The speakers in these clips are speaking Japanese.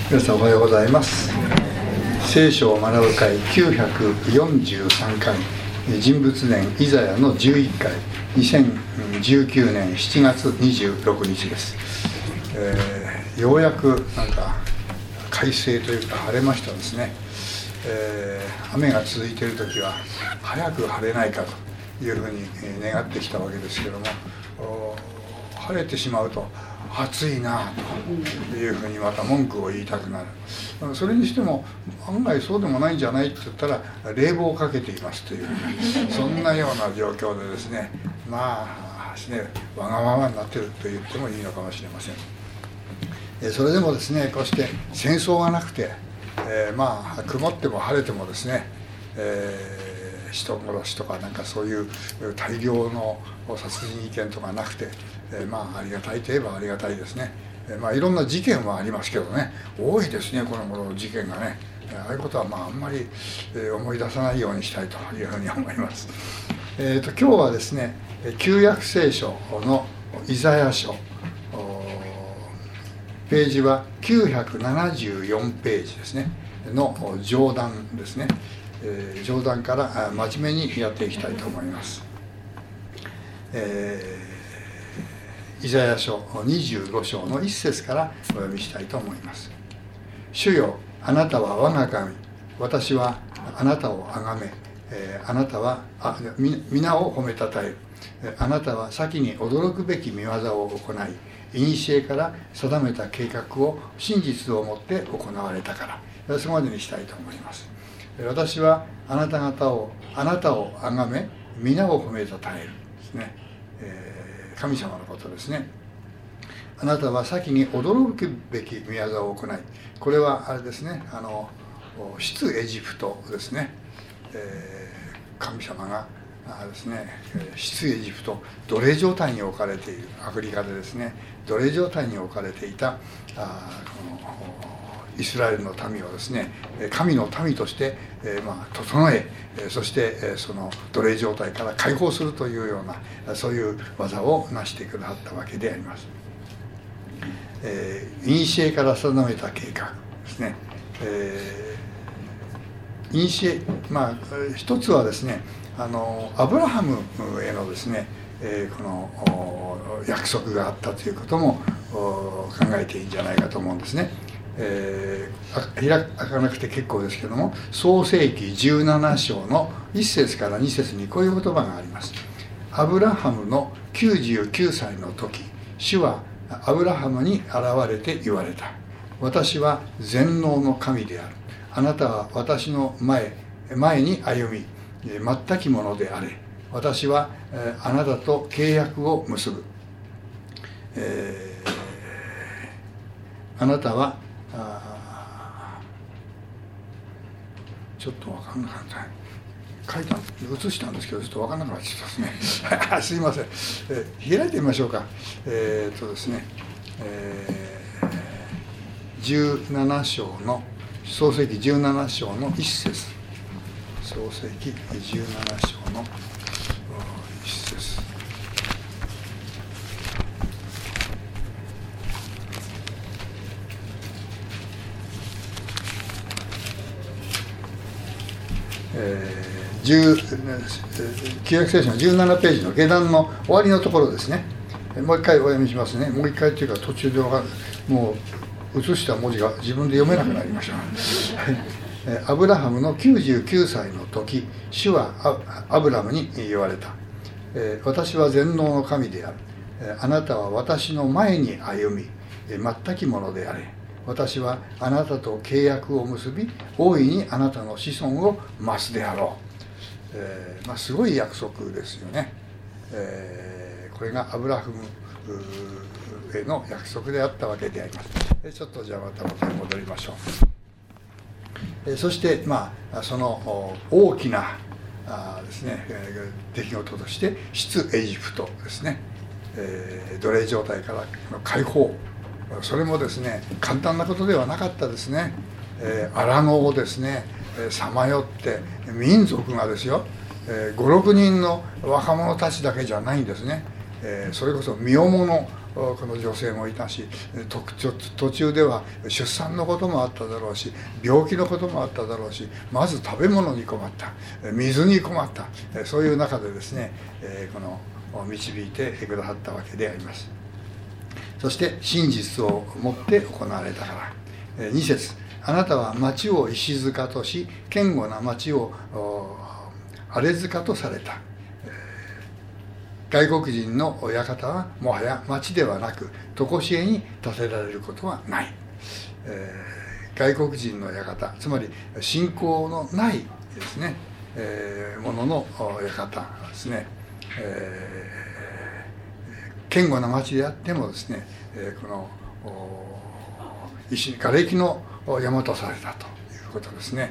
皆さんおはようございます。聖書を学ぶ会943回、人物伝イザヤの11回、2019年7月26日です。ようやくなんか快晴というか晴れましたですね。雨が続いている時は早く晴れないかというふうに願ってきたわけですけども、晴れてしまうと暑いなというふうにまた文句を言いたくなる。それにしても案外そうでもないんじゃないって言ったら冷房をかけていますというそんなような状況でですね、まあね、わがままになっていると言ってもいいのかもしれません。それでもですね、こうして戦争がなくて、まあ曇っても晴れてもですね、人殺しとかなんかそういう大量の殺人事件とかなくて、まあありがたいといえばありがたいですね。まあいろんな事件はありますけどね、多いですね、この頃の事件がね。ああいうことはまああんまり思い出さないようにしたいというふうに思います。今日はですね、旧約聖書のイザヤ書、ページは974ページですねの上段ですね。上段から真面目にやっていきたいと思います。イザヤ書25章の1節からお読みしたいと思います。主よ、あなたは我が神、私はあなたをあがめ、あなたは皆を褒めたたえる。あなたは先に驚くべき見業を行い、古から定めた計画を真実をもって行われたから。そこまでにしたいと思います。私はあなたをあがめ、皆を褒めたたえるですね。神様のことですね。あなたは先に驚くべき見業を行い、これはあれですね、出エジプトですね。神様がですね、出エジプト、奴隷状態に置かれている、アフリカでですね、奴隷状態に置かれていたこのイスラエルの民をですね、神の民として、整え、そしてその奴隷状態から解放するというような、そういう技を成してくださったわけであります。古から定めた計画ですね。一つはですね、アブラハムへのですね、この約束があったということも考えていいんじゃないかと思うんですね。開かなくて結構ですけども、創世記17章の1節から2節にこういう言葉があります。アブラハムの99歳の時、主はアブラハムに現れて言われた。私は全能の神である。あなたは私の前に歩み、全きものであれ。私はあなたと契約を結ぶ。あなたはちょっと分かんなかった。書いた写したんですけどちょっと分かんなくなっちゃったですねすいません。開いてみましょうか。ですね、17章の創世記17章の1節、創世記17章の1節。旧約聖書の17ページの下段の終わりのところですね。もう一回お読みしますね。もう一回というか途中でもう写した文字が自分で読めなくなりましたアブラハムの99歳の時、主はアブラムに言われた。私は全能の神である。あなたは私の前に歩み、全きものであれ。私はあなたと契約を結び、大いにあなたの子孫を増すであろう。すごい約束ですよね。これがアブラハムへの約束であったわけであります。ちょっとじゃあまた元に戻りましょう。そしてその大きなですね、出来事として出エジプトですね、奴隷状態からの解放、それもですね簡単なことではなかったですね。荒野をですねさまよって民族がですよ、5、6人の若者たちだけじゃないんですね。 それこそ身重のこの女性もいたし、途中では出産のこともあっただろうし、病気のこともあっただろうし、まず食べ物に困った、水に困った、そういう中でですね、この導いてくださったわけであります。そして真実をもって行われたから。2節、あなたは町を石塚とし、堅固な町を荒れ塚とされた。外国人の館はもはや町ではなく常しえに建てられることはない。外国人の館、つまり信仰のないですね、ものの館ですね、堅固な町であってもですね、この石、瓦礫の山とされたということですね。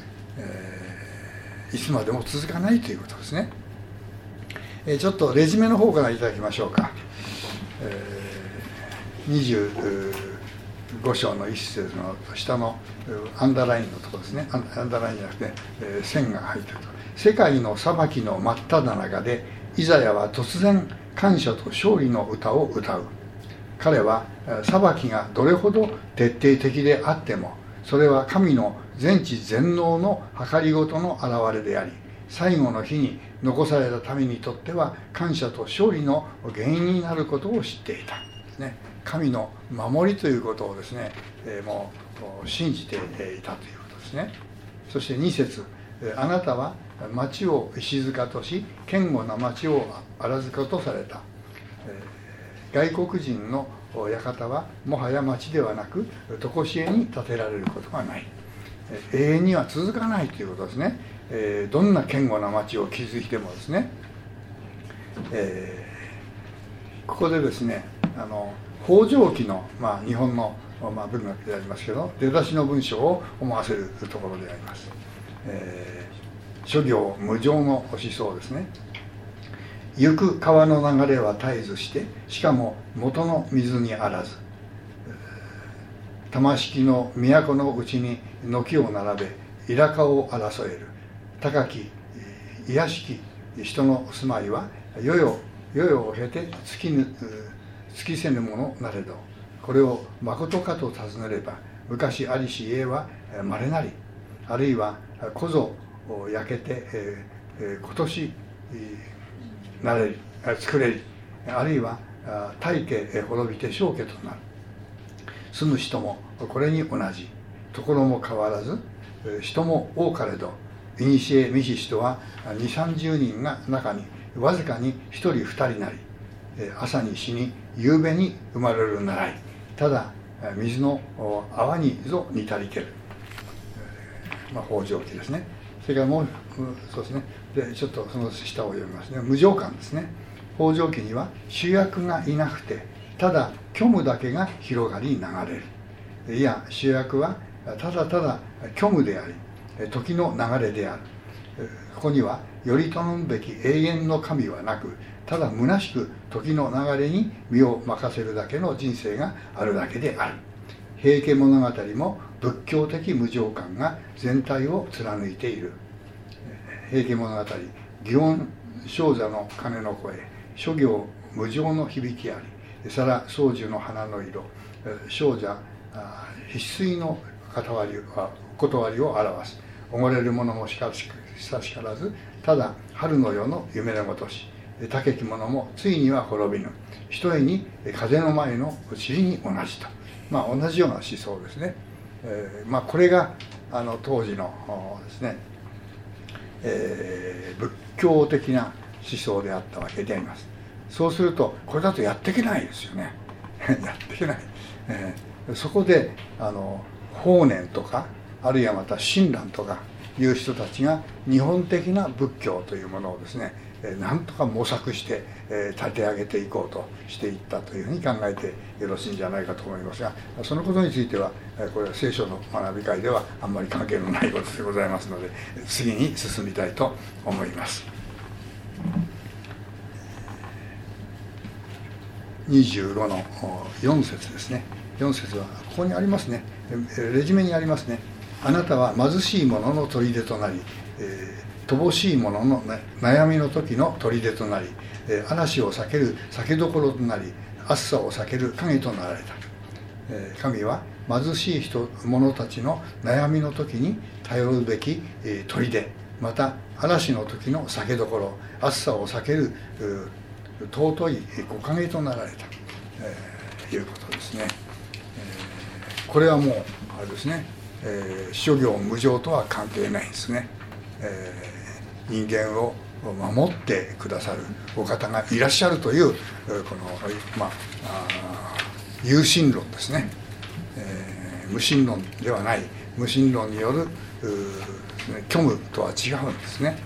いつまでも続かないということですね。ちょっとレジュメの方からいただきましょうか。25章の一節の下のアンダーラインのところですね。アンダーラインじゃなくて、線が入っていると。世界の裁きの真っ只中でイザヤは突然感謝と勝利の歌を歌う。彼は裁きがどれほど徹底的であっても、それは神の全知全能の計りごとの表れであり、最後の日に残された民にとっては感謝と勝利の原因になることを知っていたですね。神の守りということをですね、もう信じていたということですね。そして2節、あなたは町を石塚とし、堅固な町を荒塚とされた。外国人の館はもはや町ではなく常しえに建てられることがない。永遠には続かないということですね。どんな堅固な町を築いてもですね、ここでですね、北条記の、日本の、文学でありますけど、出だしの文章を思わせるところであります。諸行無常の思想ですね。行く川の流れは絶えずして、しかも元の水にあらず、玉敷の都のうちに軒を並べ、イラカを争える。高き卑しき人の住まいは世々を経て尽きせぬものなれど、これをまことかと尋ねれば、昔ありし家はまれなり、あるいはこぞ焼けて今年なれり作れり、あるいは大家滅びて小家となる。住む人もこれに同じ。ところも変わらず、人も多かれど、いにしえ見し人は2、30人が中にわずかに1人2人なり、朝に死に夕べに生まれるならい、ただ水の泡にぞ似たりける。北条記ですね。それからもうそうですね。でちょっとその下を読みますね。無常観ですね。北条記には主役がいなくて、ただ虚無だけが広がり流れる。いや主役はただただ虚無であり、時の流れである。ここにはより頼むべき永遠の神はなく、ただ虚しく時の流れに身を任せるだけの人生があるだけである。平家物語も仏教的無常観が全体を貫いている。平家物語、祇園精舎の鐘の声、諸行無常の響きあり、皿宗樹の花の色、精舎必須の断りを表す。溺れる者もしからず、ただ春の夜の夢のごとし、高き者もついには滅びぬ。ひとえに風の前の塵に同じと。同じような思想ですね。これが当時のですね、仏教的な思想であったわけであります。そうするとこれだとやっていけないですよね。やっていけない。そこで法然とか、あるいはまた親鸞とかいう人たちが日本的な仏教というものをですね、なんとか模索して立て上げていこうとしていったというふうに考えてよろしいんじゃないかと思いますが、そのことについてはこれは聖書の学び会ではあんまり関係のないことでございますので、次に進みたいと思います。25の4節ですね。4節はここにありますね。レジュメにありますね。あなたは貧しい者の砦となり、 乏しい者の悩みの時の砦となり、嵐を避ける酒どころとなり、暑さを避ける影となられた。神は貧しい者たちの悩みの時に頼るべき砦、また嵐の時の酒どころ、暑さを避ける尊い木陰となられた、いうことですね。これはもうあれですね、諸行無常とは関係ないんですね。人間を守ってくださるお方がいらっしゃるというこの、有神論ですね。無神論ではない、無神論による虚無とは違うんですね。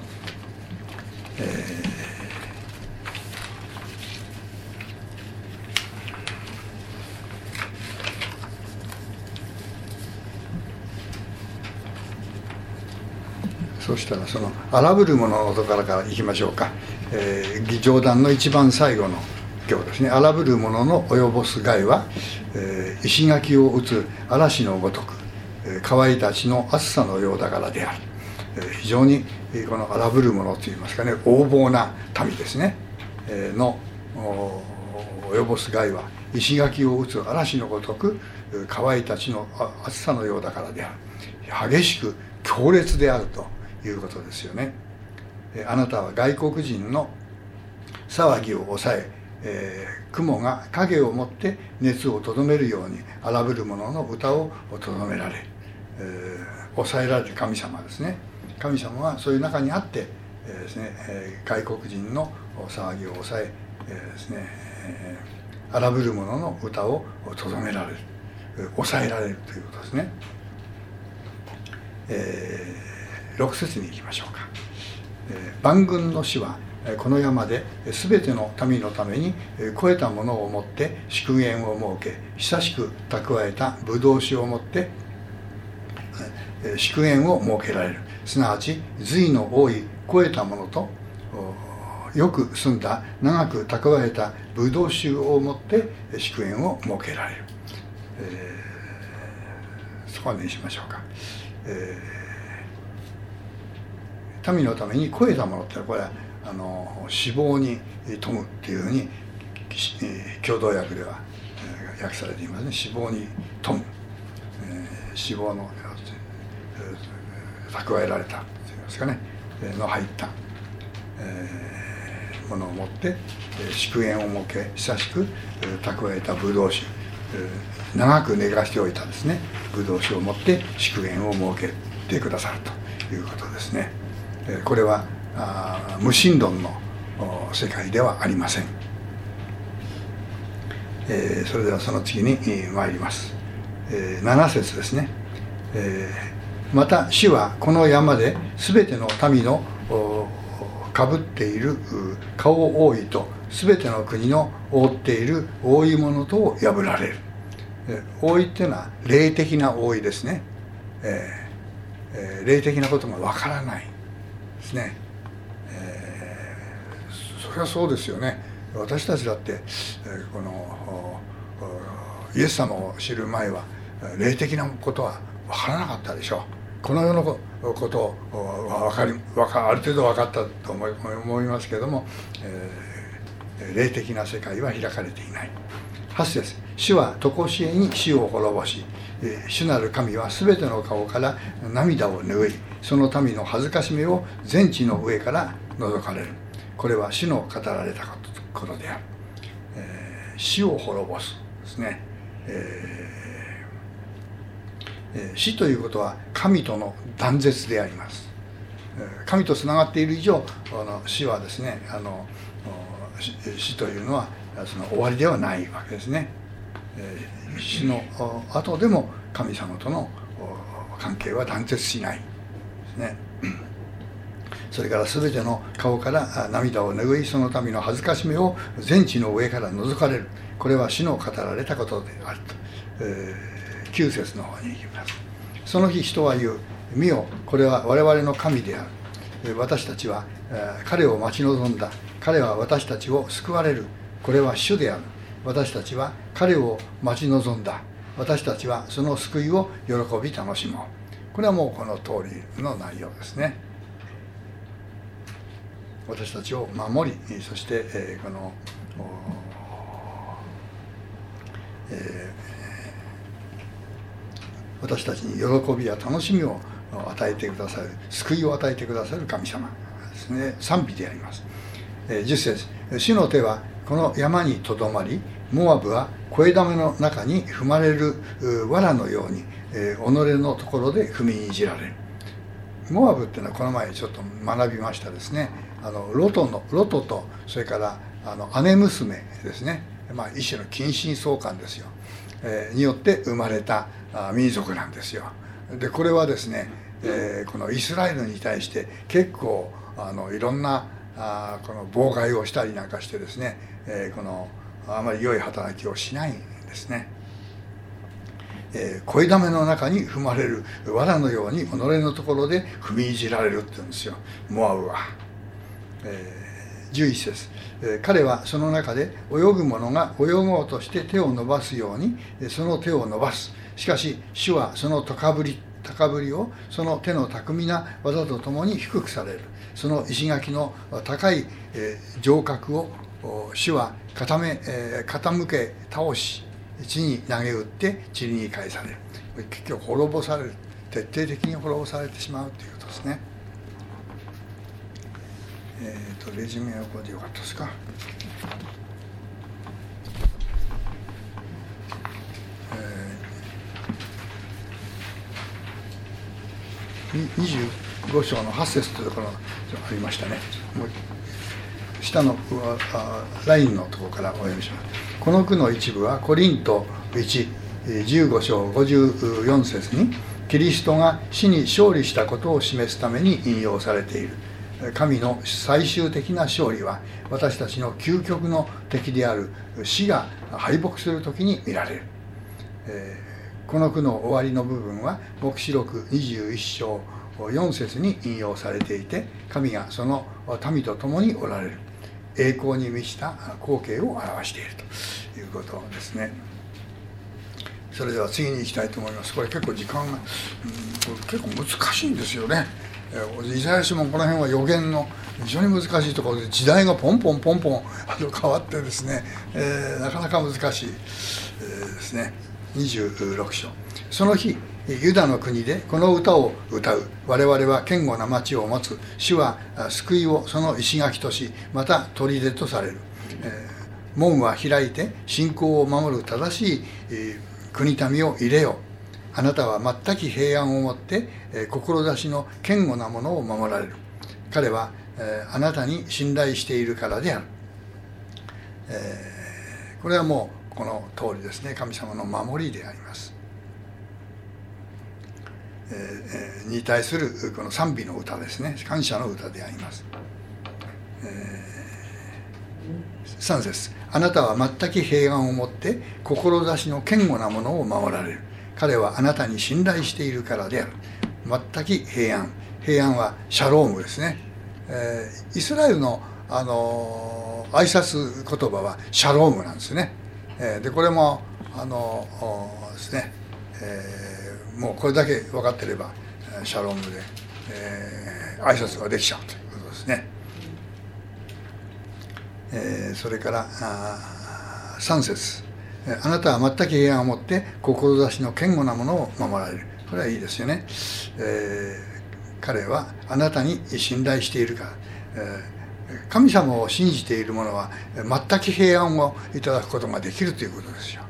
そしたらその荒ぶる者のところからいきましょうか。上段の一番最後の行ですね。荒ぶる者の及ぼす害は、石垣を打つ嵐のごとく、乾いた地の暑さのようだからである。非常にこの荒ぶる者といいますかね、横暴な民ですね、の及ぼす害は石垣を打つ嵐のごとく乾いた地の暑さのようだからである。激しく強烈であるということですよね。あなたは外国人の騒ぎを抑え、雲が影をもって熱をとどめるように荒ぶる者の歌をとどめられ、抑えられる神様ですね。神様はそういう中にあってですね、外国人の騒ぎを抑えですね、荒ぶる者の歌をとどめられる、抑えられるということですね。6節に行きましょうか。万軍の主はこの山で全ての民のために肥えたものをもって祝宴を設け、久しく蓄えたブドウ酒をもって祝宴を設けられる。すなわち髄の多い肥えたものとよく澄んだ長く蓄えたブドウ酒をもって祝宴を設けられる。そこまでにしましょうか。民のために肥えたものってこれは脂肪に富むっていうふうに共同訳では訳されていますね。脂肪に富む、脂肪の蓄えられたといいますかね、の入った、ものを持って祝宴を設け、久しく蓄えたブドウ酒、長く寝かしておいたですねブドウ酒を持って祝宴を設けてくださるということですね。これは無神論の世界ではありません。それではその次に参ります。7節ですね。また主はこの山で全ての民のかぶっている顔覆いと全ての国の覆っている覆い物とを破られる。覆いっていうのは霊的な覆いですね。霊的なことがわからないですね。それはそうですよね。私たちだって、このイエス様を知る前は霊的なことは分からなかったでしょう。この世のことはある程度分かったと思いますけれども、霊的な世界は開かれていない。8節、主は常しえに死を滅ぼし、主なる神はすべての顔から涙を拭い、その民の恥ずかしめを全地の上から除かれる。これは主の語られたことである。死を滅ぼすですね。死ということは神との断絶であります。神とつながっている以上、死はですね、死というのはその終わりではないわけですね。死の後でも神様との関係は断絶しないですね。それから全ての顔から涙を拭い、その民の恥ずかしめを全地の上から除かれる。これは主の語られたことであると。9節の方に行きます。その日人は言う、見よ、これは我々の神である。私たちは彼を待ち望んだ。彼は私たちを救われる。これは主である。私たちは彼を待ち望んだ。私たちはその救いを喜び楽しもう。これはもうこの通りの内容ですね。 私たちを守り、そしてこの私たちに喜びや楽しみを与えてくださる、救いを与えてくださる神様ですね。賛美であります。10節、主の手はこの山にとどまり、モアブは肥溜の中に踏まれる藁のように、己のところで踏みにじられる。モアブっていうのはこの前ちょっと学びましたですね。ロトと、それから姉娘ですね、一種の近親相関ですよ、によって生まれた民族なんですよ。でこれはですね、このイスラエルに対して結構いろんなこの妨害をしたりなんかしてですね、あまり良い働きをしないんですね。肥溜の中に踏まれる藁のように己のところで踏みいじられるって言うんですよ、モアブは。11節、彼はその中で泳ぐ者が泳ごうとして手を伸ばすようにその手を伸ばす。しかし主はその高ぶりをその手の巧みな技とともに低くされる。その石垣の高い城郭を主は傾け倒し、地に投げ打って塵に返される。結局滅ぼされる、徹底的に滅ぼされてしまうということですね。レジュメはこれでよかったですか。25章の8節というところがありましたね。もう下のラインのところからお読みします。この句の一部はコリント115章54節にキリストが死に勝利したことを示すために引用されている。神の最終的な勝利は私たちの究極の敵である死が敗北するときに見られる。この句の終わりの部分は黙示録21章4節に引用されていて、神がその民と共におられる栄光に満ちた光景を表しているということですね。それでは次に行きたいと思います。これ結構時間が、結構難しいんですよね。イザヤ書もこの辺は予言の非常に難しいところで、時代がポンポン変わってですね、なかなか難しい、ですね。26章、その日ユダの国でこの歌を歌う。我々は堅固な町を持つ。主は救いをその石垣とし、また砦とされる。門は開いて信仰を守る正しい国民を入れよ。あなたは全く平安をもって志の堅固なものを守られる。彼はあなたに信頼しているからである。これはもうこの通りですね。神様の守りであります。に対するこの賛美の歌ですね。感謝の歌であります。3節、あなたは全く平安をもって志の堅固なものを守られる。彼はあなたに信頼しているからである。全く平安。平安はシャロームですね。イスラエルの、挨拶言葉はシャロームなんですね。でこれもですね、もうこれだけ分かってればシャロームで、挨拶ができちゃうということですね。それから3節、あなたは全く平安をもって志の堅固なものを守られる。これはいいですよね。彼はあなたに信頼しているから、神様を信じている者は全く平安をいただくことができるということですよ。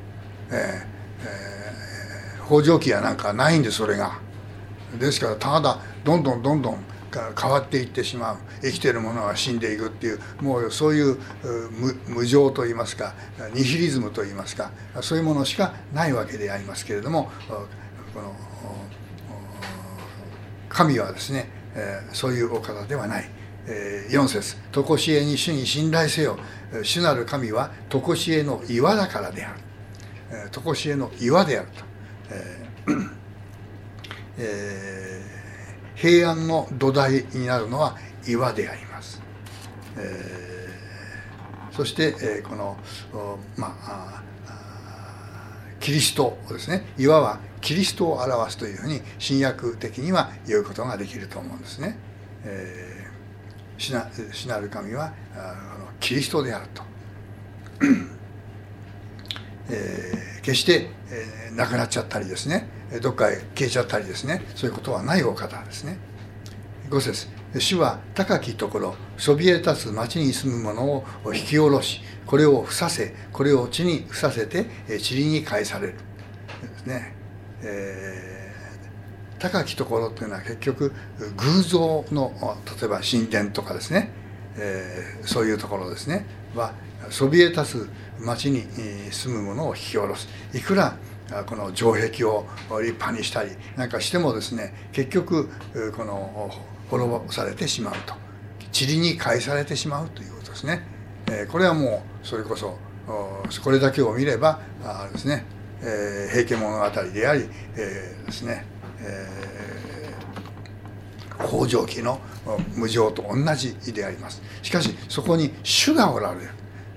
豊穣期やなんかないんで、それがですから、ただどんどん変わっていってしまう。生きている者は死んでいくっていう、もうそういう無常といいますか、ニヒリズムといいますか、そういうものしかないわけでありますけれども、この神はですね、そういうお方ではない。4節、常しえに主に信頼せよ。主なる神は常しえの岩だからである。常しえの岩であると。平安の土台になるのは岩であります。そして、このキリストですね。岩はキリストを表すというふうに新約的には言うことができると思うんですね。 主なる神はキリストであると、決して、亡くなっちゃったりですね、どっかへ消えちゃったりですね、そういうことはないお方ですね。5節、主は高きところ、そびえ立つ町に住む者を引き下ろし、これを伏させ、これを地に伏させて塵に返されるですね。高きところというのは結局偶像の、例えば神殿とかですね、そういうところですねはそびえ立つ町に住む者を引き下ろす。いくらこの城壁を立派にしたりなんかしてもですね、結局この滅ぼされてしまうと、塵に返されてしまうということですね。これはもうそれこそこれだけを見ればですね、平家物語であり、ですね、荒城記の無常と同じであります。しかしそこに主がおられる、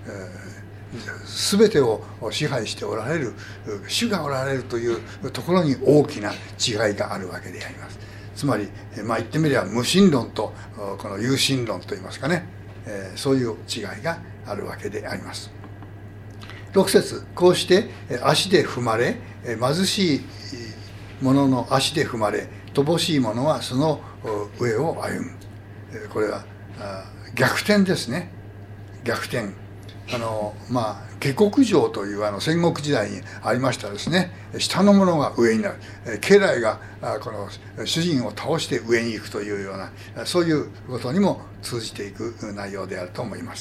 全てを支配しておられる主がおられるというところに大きな違いがあるわけであります。つまり、言ってみれば無神論とこの有神論といいますかね、そういう違いがあるわけであります。6節、こうして足で踏まれ、貧しい者の足で踏まれ、乏しい者はその上を歩む。これは逆転ですね。逆転。下克上という戦国時代にありましたですね。下の者が上になる。家来がこの主人を倒して上に行くというような、そういうことにも通じていく内容であると思います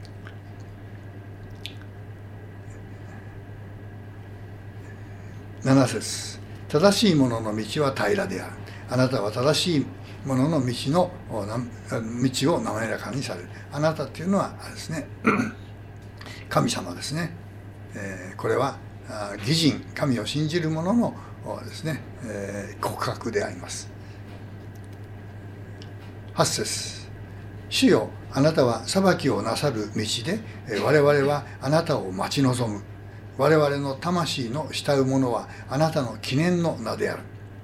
。7節、正しい者の道は平らである。あなたは正しい者の道を滑らかにされる。あなたっていうのはあれですね、神様ですね。これは義人、神を信じる者のですね、告白であります。8節、主よ、あなたは裁きをなさる道で、我々はあなたを待ち望む。我々の魂の慕うものはあなたの記念の名である。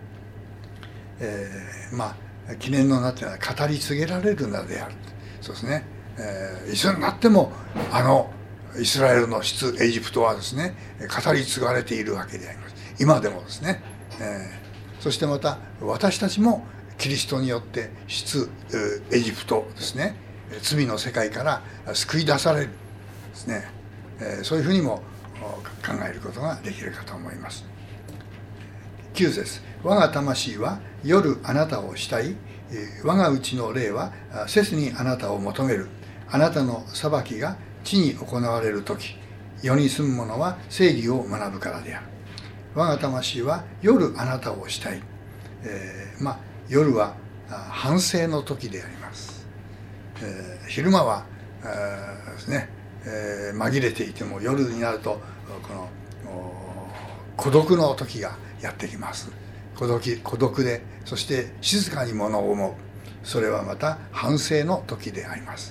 記念の名というのは語り継げられる名である。そうですね。いつになってもイスラエルの出エジプトはですね、語り継がれているわけであります。今でもですね。そしてまた私たちもキリストによって出エジプトですね、罪の世界から救い出されるですね。そういうふうにも考えることができるかと思います。9節、我が魂は夜あなたを慕い、我が内の霊は切にあなたを求める。あなたの裁きが地に行われるとき、世に住む者は正義を学ぶからである。我が魂は夜あなたを慕い、夜は反省の時であります。昼間はですね、紛れていても夜になるとこの孤独の時がやってきます。孤独で、そして静かに物を思う。それはまた反省の時であります。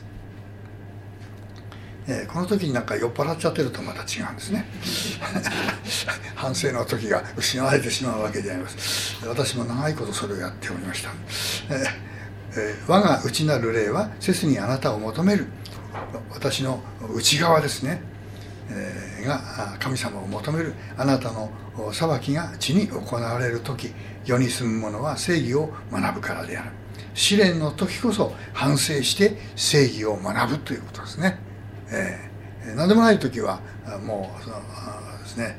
この時になんか酔っ払っちゃってるとまた違うんですね。反省の時が失われてしまうわけであります。私も長いことそれをやっておりました。我が内なる霊は切にあなたを求める。私の内側ですね、が神様を求める。あなたの裁きが地に行われる時、世に住む者は正義を学ぶからである。試練の時こそ反省して正義を学ぶということですね。何でもない時はもうですね、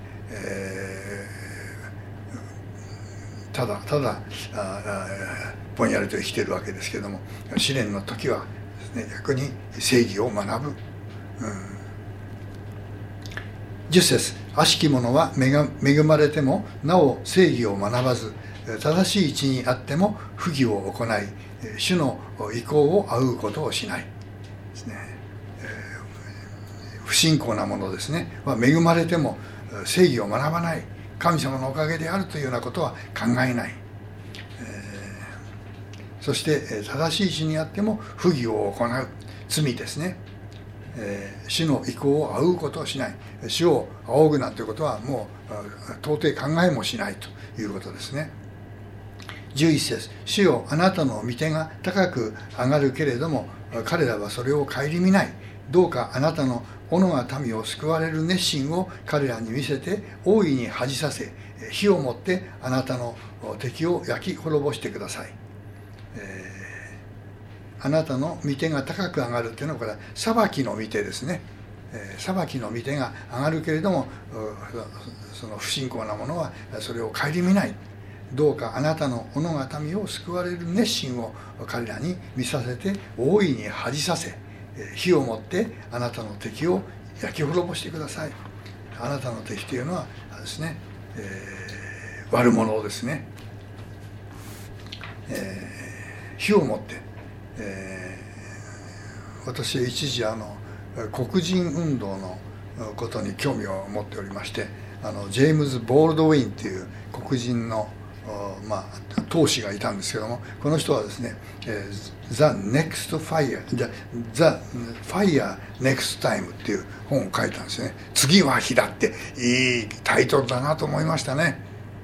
ただぼんやりと生きているわけですけれども、試練の時はですね、逆に正義を学ぶ。10節、悪しき者は恵まれてもなお正義を学ばず、正しい位置にあっても不義を行い、主の意向を仰ぐことをしないですね。不信仰な者ですね、恵まれても正義を学ばない、神様のおかげであるというようなことは考えない。そして正しい位置にあっても不義を行う、罪ですね。主の意向を仰ぐことをしない。主を仰ぐなんていうことはもう到底考えもしないということですね。11節、主よ、あなたの御手が高く上がるけれども彼らはそれを顧みない。どうかあなたの斧が民を救われる熱心を彼らに見せて大いに恥じさせ、火をもってあなたの敵を焼き滅ぼしてください。あなたの御手が高く上がるというのは、これは裁きの御手ですね。裁きの御手が上がるけれども、その不信仰な者はそれを顧みない。どうかあなたの斧が民を救われる熱心を彼らに見させて大いに恥じさせ、火をもってあなたの敵を焼き滅ぼしてください。あなたの敵というのはですね、悪者ですね。火をもって、私は一時黒人運動のことに興味を持っておりまして、ジェームズ・ボールドウィンという黒人の闘士がいたんですけども、この人はですね、The Next Fire Next Time っていう本を書いたんですよね。次は火だって、いいタイトルだなと思いましたね。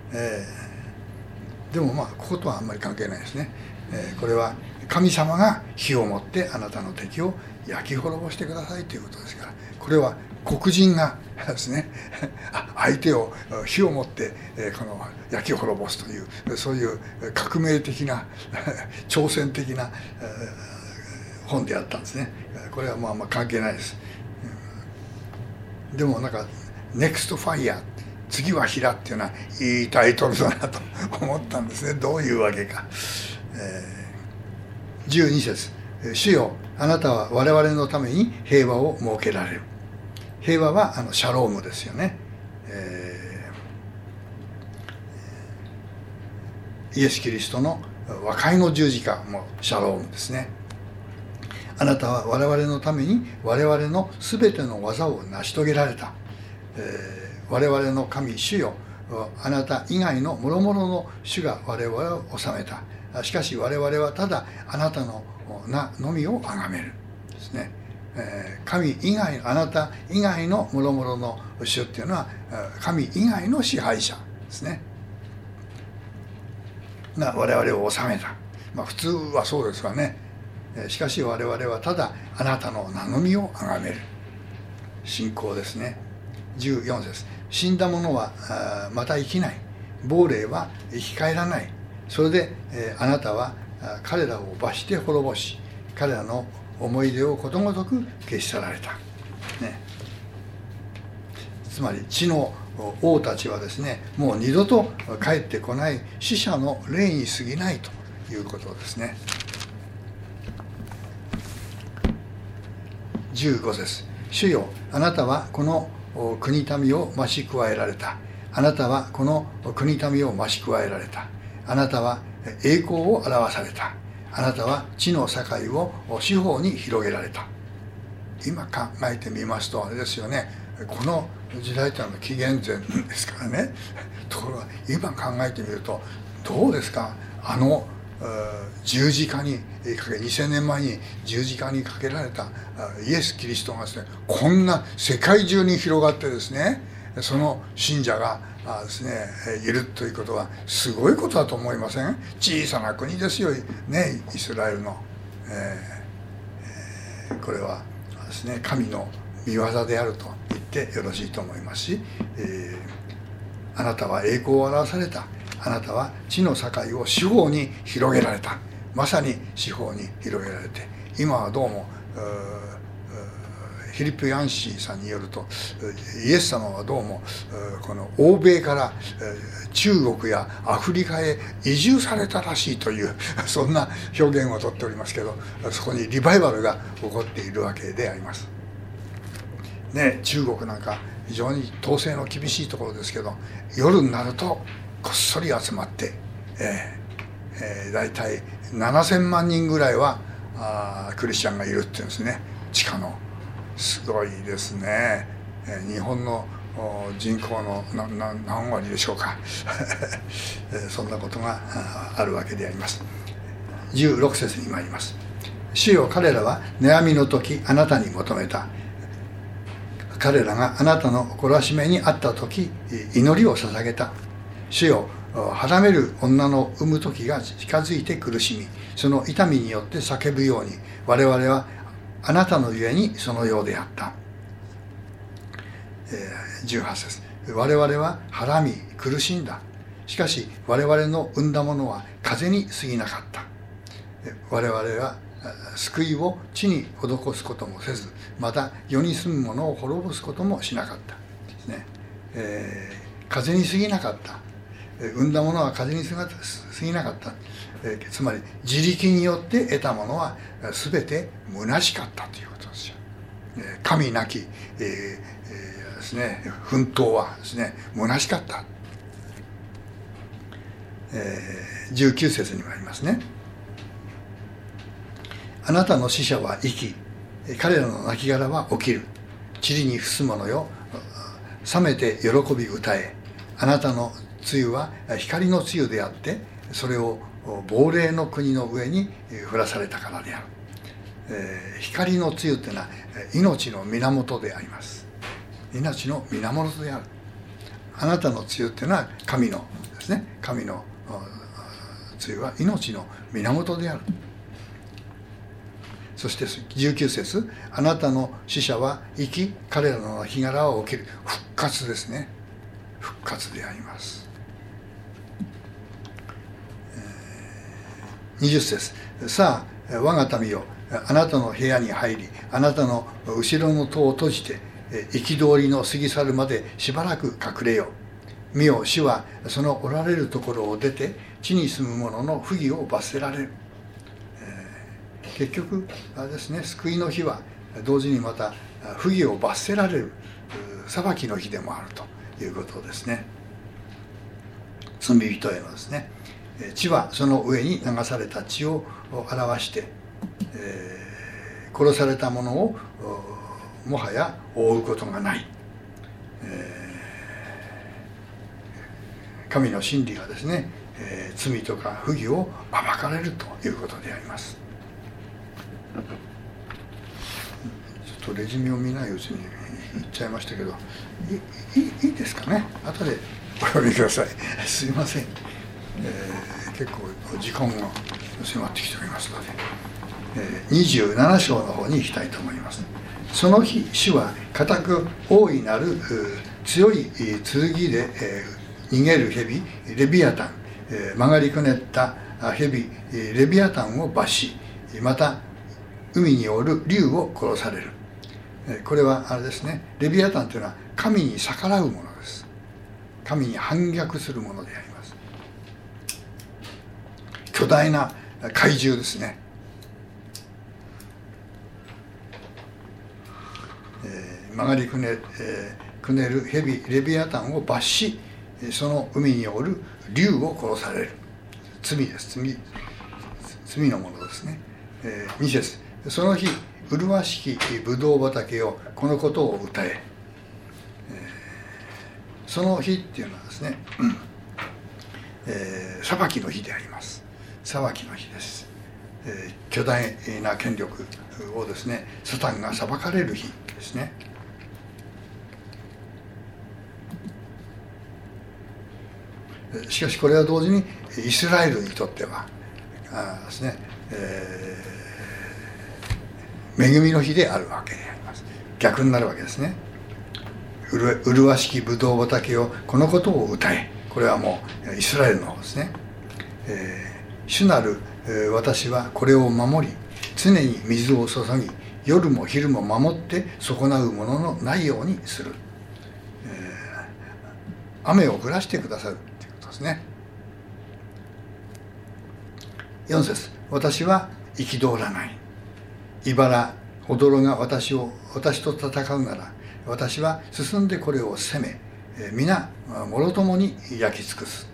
でもこことはあんまり関係ないですね。これは神様が火をもってあなたの敵を焼き滅ぼしてくださいということですから、これは黒人がですね、相手を火をもって焼き滅ぼすという、そういう革命的な挑戦的な本であったんですね。これは関係ないです。でもネクストファイヤー、次は火だっていうのはいいタイトルだなと思ったんですね。どういうわけか。12節、主よ、あなたは我々のために平和を設けられる。平和はシャロームですよね。イエス・キリストの和解の十字架もシャロームですね。あなたは我々のために我々のすべての技を成し遂げられた。我々の神主よ、あなた以外の諸々の主が我々を治めた。しかし我々はただあなたの名のみを崇めるですね。神以外、あなた以外の諸々の主っていうのは神以外の支配者ですね。我々を治めた。普通はそうですがね。しかし我々はただあなたの名のみを崇める。信仰ですね。14節、死んだ者はまた生きない。亡霊は生き返らない。それであなたは彼らを罰して滅ぼし、彼らの思い出をことごとく消し去られた、ね、つまり地の王たちはですね、もう二度と帰ってこない死者の霊に過ぎないということですね。15節、主よ、あなたはこの国民を増し加えられた。あなたはこの国民を増し加えられた。あなたは栄光を表された。あなたは地の境を四方に広げられた。今考えてみますとあれですよね、この時代というのは紀元前ですからね。ところが今考えてみるとどうですか、十字架にかけ、2000年前に十字架にかけられたイエス・キリストがですね、こんな世界中に広がってですね、その信者がですね、いるということはすごいことだと思いません？小さな国ですよね、イスラエルの。これはですね、神の御業であると言ってよろしいと思いますし、あなたは栄光を表された。あなたは地の境を四方に広げられた。まさに四方に広げられて、今はどうもフィリップ・ヤンシーさんによると、イエス様はどうもこの欧米から中国やアフリカへ移住されたらしいというそんな表現をとっておりますけど、そこにリバイバルが起こっているわけでありますね。中国なんか非常に統制の厳しいところですけど、夜になるとこっそり集まって、だいたい7000万人ぐらいはクリスチャンがいるっていうんですね、地下の。すごいですね。日本の人口の何割でしょうかそんなことがあるわけであります。16節に参ります。主よ、彼らは悩みの時あなたに求めた。彼らがあなたの懲らしめにあった時祈りを捧げた。主よ、 孕める女の産む時が近づいて苦しみ、その痛みによって叫ぶように、我々はあなたのゆえにそのようであった。18節、我々ははらみ苦しんだ。しかし我々の産んだものは風に過ぎなかった。我々は救いを地に施すこともせず、また世に住む者を滅ぼすこともしなかったですね。風に過ぎなかった。産んだものは風に過ぎなかった。つまり自力によって得たものは全て虚しかったということですよ。神なき、ですね、奮闘はですね、虚しかった。19節にもありますね。あなたの死者は生き、彼らの亡骸は起きる。塵に伏す者よ、覚めて喜び歌え。あなたの露は光の露であって、それを亡霊の国の上に降らされたからである。光の露というのは命の源であります。命の源である。あなたの露というのは神のですね、神の露は命の源である。そして19節、あなたの死者は生き、彼らの亡骸は起きる。復活ですね。復活であります。20節、さあ我が民よ、あなたの部屋に入り、あなたの後ろの戸を閉じて、憤りの過ぎ去るまでしばらく隠れよ。見よ、主はそのおられるところを出て、地に住む者の不義を罰せられる。結局あれですね、救いの日は同時にまた不義を罰せられる裁きの日でもあるということですね。罪人へのですね、地はその上に流された血を表して、殺された者をもはや覆うことがない、神の真理がですね、罪とか不義を暴かれるということであります。ちょっとレジュメを見ないうちに言っちゃいましたけど、いいですかね。後でお読みください。すいません。結構時間が迫ってきておりますので、27章の方に行きたいと思います。その日、主は固く大いなる強い剣で逃げる蛇レビアタン、曲がりくねった蛇レビアタンを罰し、また海におる竜を殺される。これはあれですね、レビアタンというのは神に逆らうものです。神に反逆するものであります。巨大な怪獣ですね。曲がりくねる蛇レビアタンを罰し、その海におる竜を殺される。罪です。罪のものですね。2節、その日麗しきブドウ畑をこのことを歌え。その日っていうのはですね、裁きの日であります。裁きの日です。巨大な権力をですね、サタンが裁かれる日ですね。しかしこれは同時にイスラエルにとってはですね、恵みの日であるわけであります。逆になるわけですね。麗しきブドウ畑をこのことを歌え。これはもうイスラエルの方ですね。主なる私はこれを守り、常に水を注ぎ、夜も昼も守って損なうもののないようにする。雨を降らしてくださるということですね。4節、私は憤らない。茨踊が私と戦うなら、私は進んでこれを攻め、皆もろともに焼き尽くす。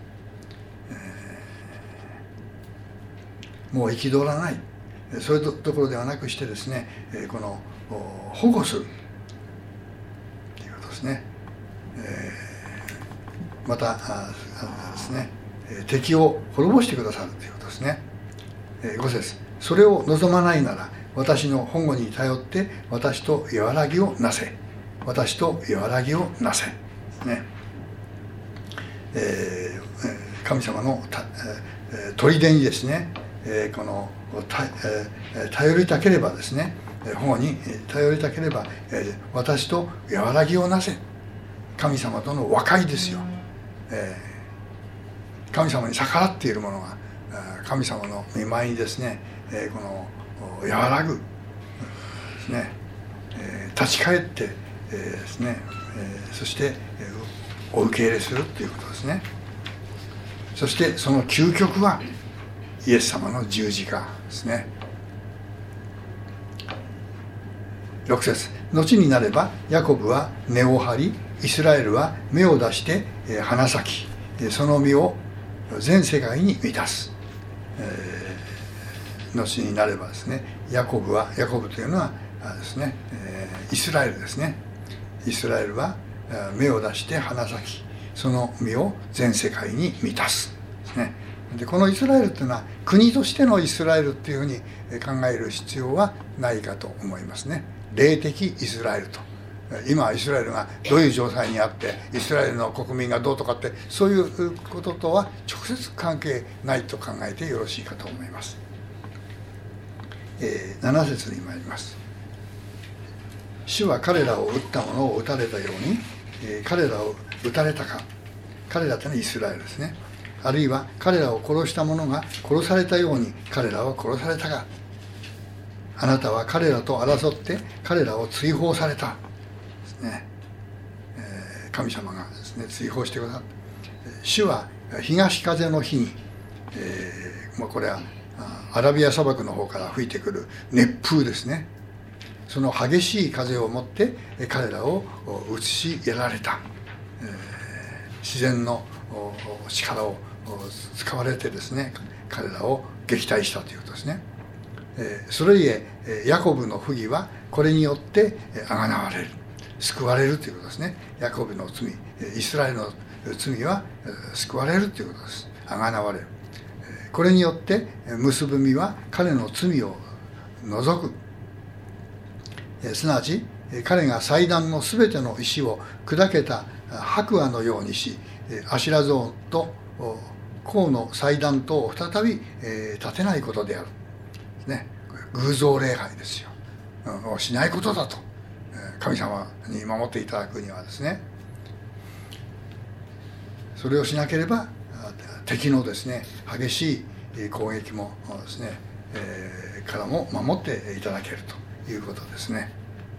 もう憤らない、そういうところではなくしてですね、この保護するということですね。またですね、敵を滅ぼしてくださるということですね。5節、それを望まないなら私の保護に頼って私と和らぎをなせ。私と和らぎをなせ、ね。 神様の砦にですね、この頼りたければですね、保護に頼りたければ、私と和らぎをなせ。神様との和解ですよ。神様に逆らっている者が神様の御前にですね、この和らぐですね、立ち返ってですね、そしてお受け入れするということですね。そしてその究極はイエス様の十字架ですね。6節、後になればヤコブは根を張り、イスラエルは芽を出して花咲き、その実を全世界に満たす。後になればですね、ヤコブというのはですね、イスラエルですね。イスラエルは芽を出して花咲き、その実を全世界に満たすですね。でこのイスラエルというのは国としてのイスラエルというふうに考える必要はないかと思いますね。霊的イスラエルと、今イスラエルがどういう状態にあってイスラエルの国民がどうとかって、そういうこととは直接関係ないと考えてよろしいかと思います。7節に参ります。主は彼らを撃った者を撃たれたように、彼らを撃たれたか。彼らというのはイスラエルですね。あるいは彼らを殺した者が殺されたように彼らは殺されたか。あなたは彼らと争って彼らを追放されたですね。神様がですね、追放してくださった。主は東風の日に、もうこれはアラビア砂漠の方から吹いてくる熱風ですね。その激しい風をもって彼らを打ちやられた。自然の力を使われてですね、彼らを撃退したということですね。それゆえヤコブの不義はこれによってあがなわれる、救われるということですね。ヤコブの罪、イスラエルの罪は救われるということです。あがなわれる。これによって結ぶ実は彼の罪を除く。すなわち彼が祭壇のすべての石を砕けた白亜のようにし、アシュラ像と甲の祭壇とを再び立てないことである。ね、偶像礼拝ですよ。をしないことだと。神様に守っていただくにはですね、それをしなければ敵のですね、激しい攻撃もですね、からも守っていただけるということですね。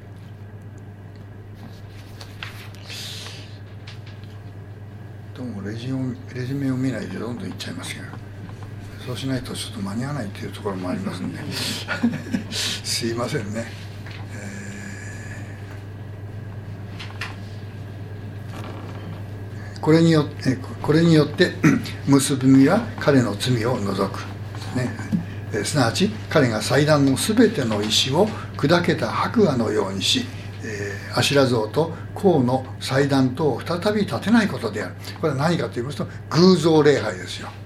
どうもレジュメを見ないでどんどんいっちゃいますけど、そうしないとちょっと間に合わないというところもありますんですいませんね。これによって結ぶ実は彼の罪を除く、ね、すなわち彼が祭壇のすべての石を砕けた白亜のようにし、アシュラ像と甲の祭壇とを再び立てないことである。これは何かと言いますと、偶像礼拝ですよ。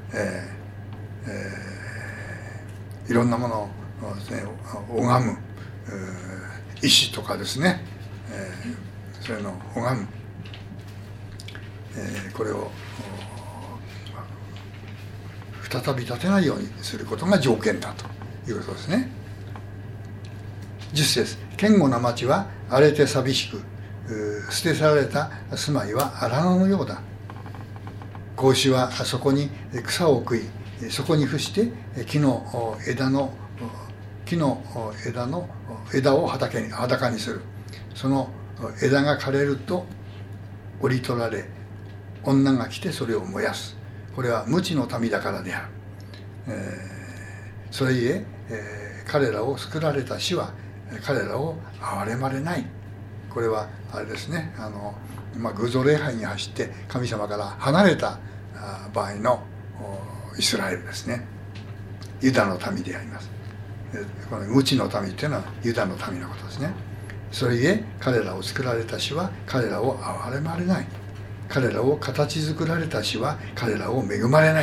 いろんなものをですね、拝む、石とかですね、そういうのを拝む、これを再び立てないようにすることが条件だということですね。10節、堅固な町は荒れて寂しく、捨て去られた住まいは荒野のようだ。子牛はそこに草を食い、そこに伏して木の枝を裸にする。その枝が枯れると折り取られ、女が来てそれを燃やす。これは無知の民だからである。それゆえ彼らを作られた主は彼らを憐れまれない。これはあれですね、偶像礼拝に走って神様から離れた場合のイスラエルですね。ユダの民であります。この無知の民というのはユダの民のことですね。それゆえ彼らを作られた主は彼らを憐れまれない。彼らを形作られた主は彼らを恵まれない。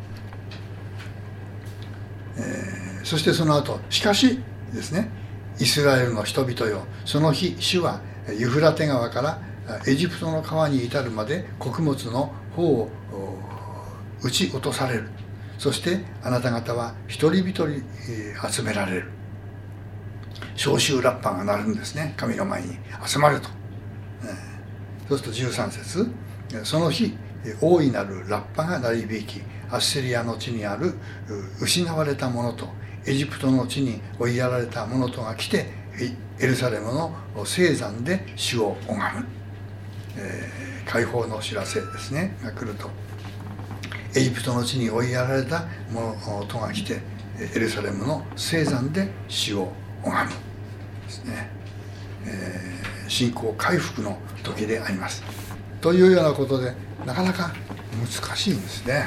そしてその後、しかしですね、イスラエルの人々よ、その日主はユフラテ川からエジプトの川に至るまで穀物の方を撃ち落とされる。そしてあなた方は一人一人集められる。召集ラッパが鳴るんですね。神の前に集まると。そうすると13節、その日大いなるラッパが鳴り響き、アッシリアの地にある失われた者とエジプトの地に追いやられた者とが来て、エルサレムの聖山で主を拝む。解放の知らせですねが来ると、エジプトの地に追いやられた者とが来て、エルサレムの聖山で主を拝むですね。信仰回復の時でありますというようなことで、なかなか難しいんですね。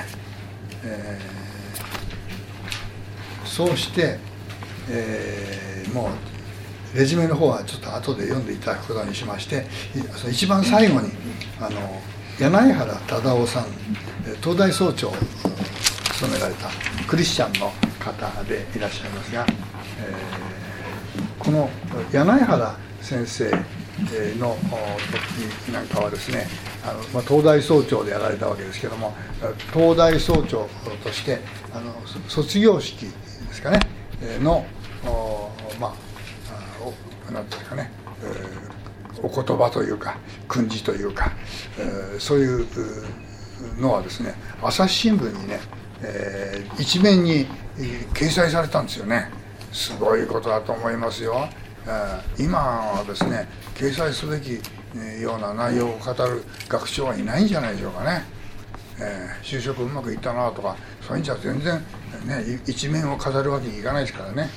そうして、もうレジュメの方はちょっと後で読んでいただくことにしまして、一番最後に柳原忠夫さん、東大総長を務められたクリスチャンの方でいらっしゃいますが、この柳原先生の時なんかはですね、東大総長でやられたわけですけども、東大総長として卒業式ですかねのなんていうかね、お言葉というか訓示というか、そういうのはですね、朝日新聞にね、一面に掲載されたんですよね。すごいことだと思いますよ。今はですね、掲載すべきような内容を語る学長はいないんじゃないでしょうかね。就職うまくいったなとか、そういうんじゃ全然、ね、一面を飾るわけにいかないですからね。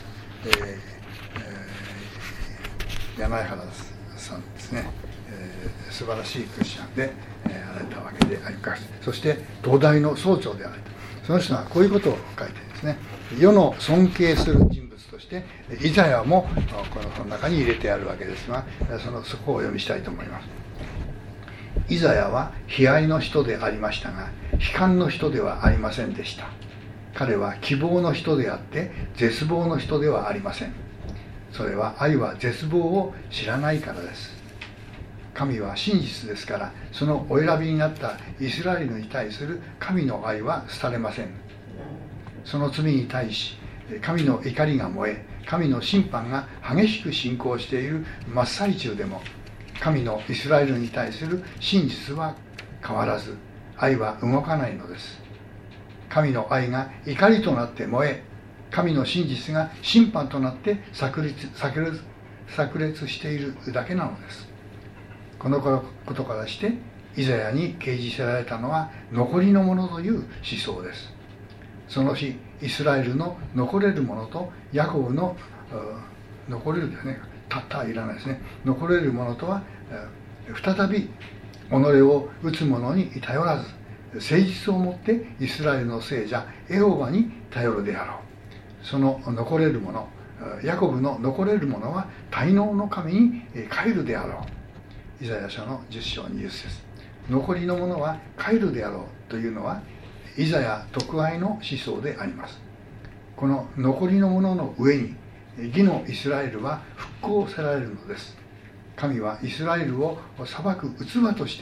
柳原さんですね、素晴らしいクリスチャンで、あられたわけであります。そして東大の総長であられた。その人はこういうことを書いてですね、世の尊敬する人物としてイザヤもこの中に入れてあるわけですが、そこをお読みしたいと思います。イザヤは悲哀の人でありましたが、悲観の人ではありませんでした。彼は希望の人であって絶望の人ではありません。それは愛は絶望を知らないからです。神は真実ですから、そのお選びになったイスラエルに対する神の愛は廃れません。その罪に対し神の怒りが燃え、神の審判が激しく進行している真っ最中でも、神のイスラエルに対する真実は変わらず、愛は動かないのです。神の愛が怒りとなって燃え、神の真実が審判となって炸裂しているだけなのです。このことからしてイザヤに掲示せられたのは残りのものという思想です。その日イスラエルの残れるものとヤコブの残れるですね、たったいらないですね、残れるものとは再び己を打つ者に頼らず、誠実をもってイスラエルの聖者エホバに頼るであろう。その残れるもの、ヤコブの残れるものは大能の神に帰るであろう。イザヤ書の10章20節。残りのものは帰るであろうというのはイザヤ特愛の思想であります。この残りのものの上に義のイスラエルは復興せられるのです。神はイスラエルを裁く器として、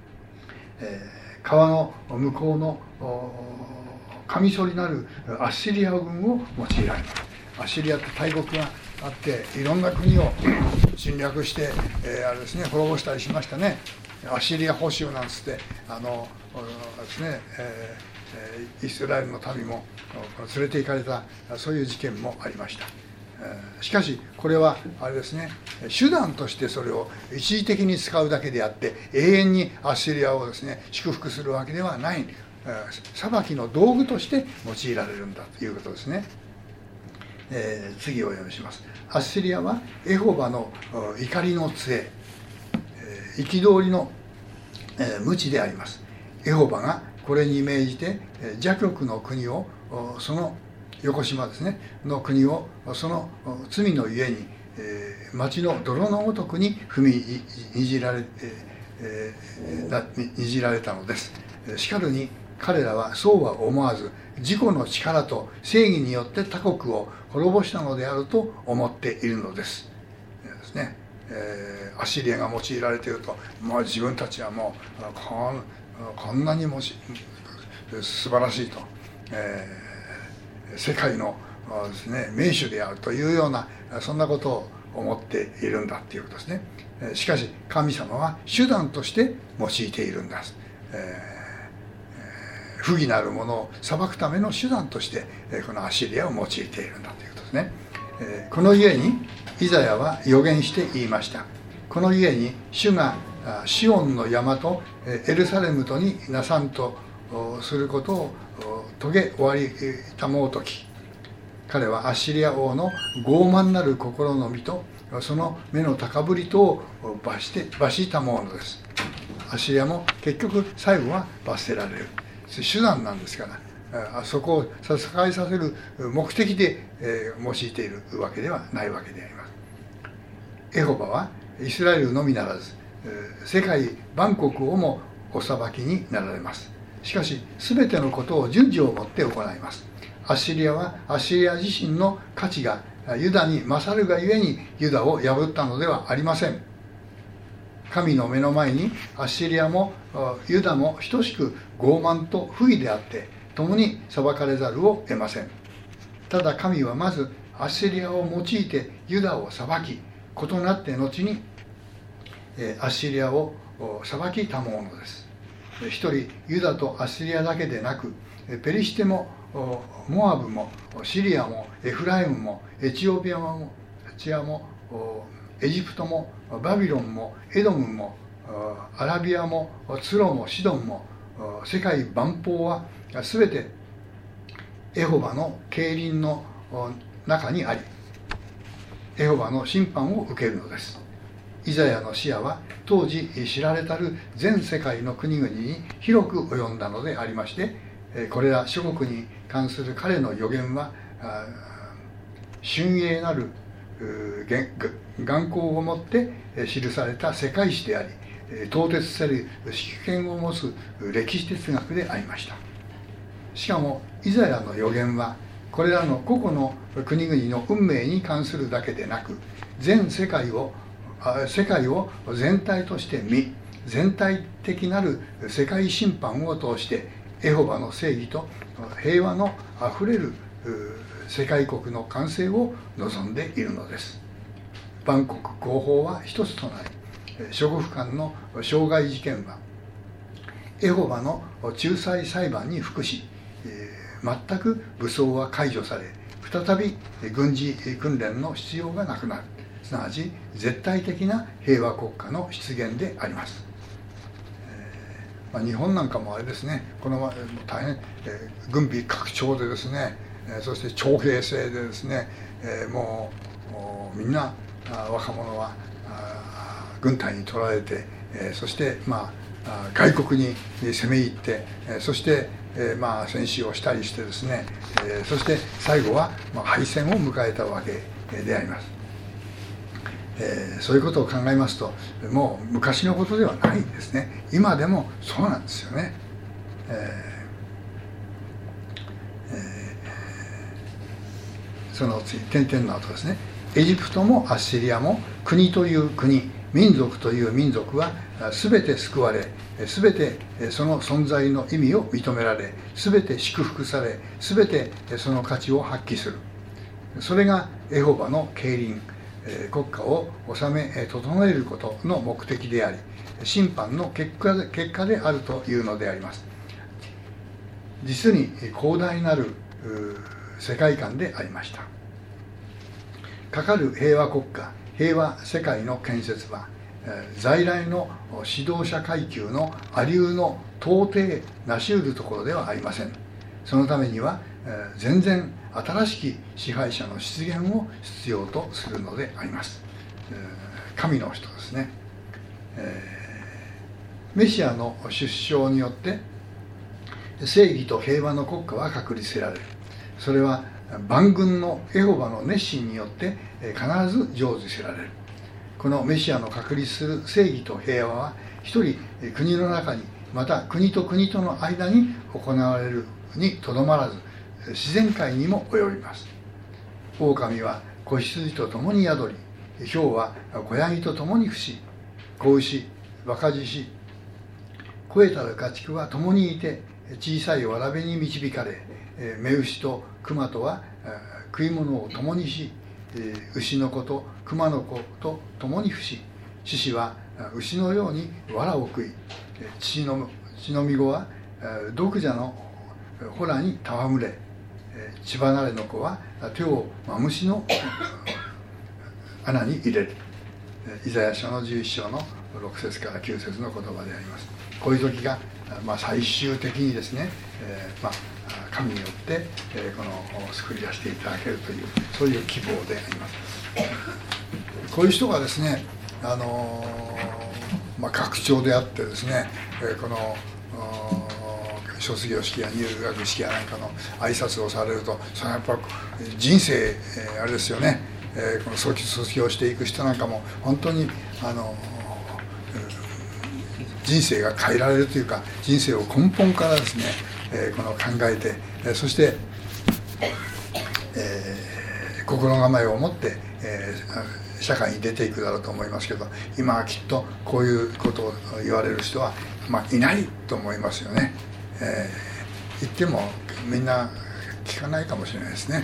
川の向こうのカミソリなるアッシリア軍を用いられます。アッシリアって大国があっていろんな国を侵略して、あれですね、滅ぼしたりしましたね。アッシリア捕囚なんつってですね、イスラエルの民も連れて行かれた、そういう事件もありました。しかしこれはあれですね、手段としてそれを一時的に使うだけであって永遠にアッシリアをですね祝福するわけではない。裁きの道具として用いられるんだということですね。次をお読みします。アッシリアはエホバの怒りの杖、憤りの無知であります。エホバがこれに命じて邪極の国を、その横島ですねの国をその罪のゆえに町の泥のごとくに踏みにじられたのです。しかるに彼らはそうは思わず、自己の力と正義によって他国を滅ぼしたのであると思っているのです。ですね、アッシリアが用いられていると、自分たちはもうこんなにも素晴らしいと、世界のですね、名手であるというような、そんなことを思っているんだということですね。しかし神様は手段として用いているんです。不義なるものを裁くための手段としてこのアッシリアを用いているんだということですね。このゆえにイザヤは預言して言いました。このゆえに主がシオンの山とエルサレムとになさんとすることを遂げ終わりたもうとき、彼はアッシリア王の傲慢なる心の身とその目の高ぶりとを罰したものです。アッシリアも結局最後は罰せられる手段なんですから、そこを栄えさせる目的で用いているわけではないわけであります。エホバはイスラエルのみならず世界万国をもお裁きになられます。しかし全てのことを順序をもって行います。アッシリアはアッシリア自身の価値がユダに勝るがゆえにユダを破ったのではありません。神の目の前にアッシリアもユダも等しく傲慢と不義であって共に裁かれざるを得ません。ただ神はまずアッシリアを用いてユダを裁き、異なって後にアッシリアを裁きたものです。一人ユダとアッシリアだけでなく、ペリシテもモアブもシリアもエフライムもエチオピアもエジプトもバビロンもエドムもアラビアもツロもシドンも世界万邦は全てエホバの競輪の中にあり、エホバの審判を受けるのです。イザヤの視野は当時知られたる全世界の国々に広く及んだのでありまして、これら諸国に関する彼の予言は俊英なる眼光をもって記された世界史であり、透徹せる識見を持つ歴史哲学でありました。しかもイザヤの予言はこれらの個々の国々の運命に関するだけでなく、全世界を全体として見、全体的なる世界審判を通してエホバの正義と平和のあふれる世界国の完成を望んでいるのです。万国合法は一つとなり、諸国間の傷害事件はエホバの仲裁裁判に服し、全く武装は解除され、再び軍事訓練の必要がなくなる、すなわち絶対的な平和国家の出現であります。日本なんかもあれですね、この大変、軍備拡張でですね、そして徴兵制でですね、もうみんな若者は軍隊に取られて、そして外国に攻め入って、そして戦死をしたりしてですね、そして最後は敗戦を迎えたわけであります。そういうことを考えますと、もう昔のことではないんですね。今でもそうなんですよね。その次点々の後ですね、エジプトもアッシリアも国という国、民族という民族は全て救われ、全てその存在の意味を認められ、全て祝福され、全てその価値を発揮する。それがエホバの競輪、国家を治め整えることの目的であり、審判の結果であるというのであります。実に広大なる世界観でありました。かかる平和国家、平和世界の建設は、在来の指導者階級のありうの到底なし得るところではありません。そのためには全然新しき支配者の出現を必要とするのであります。神の人ですね。メシアの出生によって正義と平和の国家は確立せられる。それは万軍のエホバの熱心によって必ず成就せられる。このメシアの確立する正義と平和は一人国の中に、また国と国との間に行われるにとどまらず、自然界にも及びます。狼は子羊と共に宿り、ヒョウは子ヤギと共に伏し、子牛、若獅子、肥えたる家畜は共にいて、 小さいわらべに導かれ、雌牛と熊とは食い物を共にし、牛の子と熊の子と共に伏し、獅子は牛のように藁を食い、血のみ子は毒蛇のホラに戯れ、血離れの子は手をマムシの穴に入れる。イザヤ書の11章の6節から9節の言葉であります。こういう時が、最終的にですね、神によって、この救い出していただけるという、そういう希望であります。こういう人がですね、学長であってですね、この卒業式や入学式やなんかの挨拶をされると、それはやっぱ人生、あれですよね、この卒業していく人なんかも本当に人生が変えられるというか、人生を根本からですね、この考えて、そして、心構えを持って、社会に出ていくだろうと思いますけど、今はきっとこういうことを言われる人はいないと思いますよね。言ってもみんな聞かないかもしれないですね。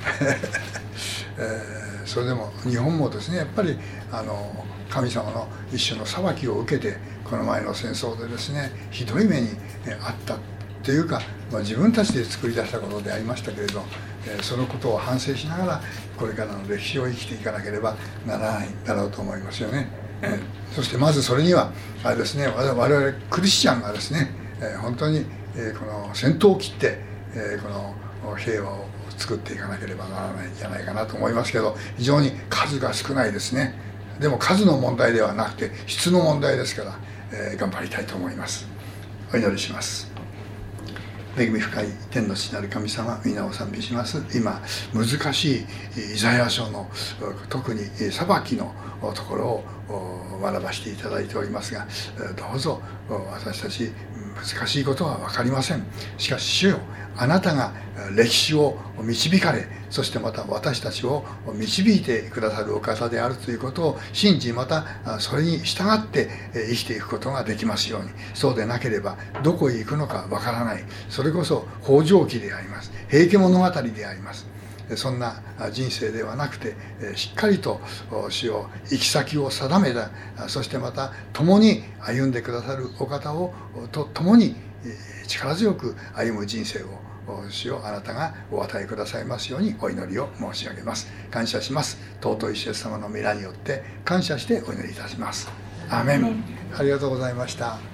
それでも日本もですね、やっぱり神様の一種の裁きを受けて、この前の戦争でですね、ひどい目にあったというか、自分たちで作り出したことでありましたけれど、そのことを反省しながらこれからの歴史を生きていかなければならないだろうと思いますよね。そしてまずそれにはあれですね、我々クリスチャンがですね、本当にこの先頭を切ってこの平和を作っていかなければならないんじゃないかなと思いますけど、非常に数が少ないですね。でも数の問題ではなくて質の問題ですから、頑張りたいと思います。お祈りします。恵み深い天の父なる神様、皆を賛美します。今難しいイザヤ書の特に裁きのところを学ばせていただいておりますが、どうぞ私たち難しいことは分かりません。しかし主よ、あなたが歴史を導かれ、そしてまた私たちを導いてくださるお方であるということを信じ、またそれに従って生きていくことができますように。そうでなければどこへ行くのか分からない、それこそ北条記であります。平家物語であります。そんな人生ではなくて、しっかりと主を行き先を定めた、そしてまた共に歩んでくださるお方をと共に力強く歩む人生を主をあなたがお与えくださいますようにお祈りを申し上げます。感謝します。尊いイエス様の皆によって感謝してお祈りいたします。アーメン。ありがとうございました。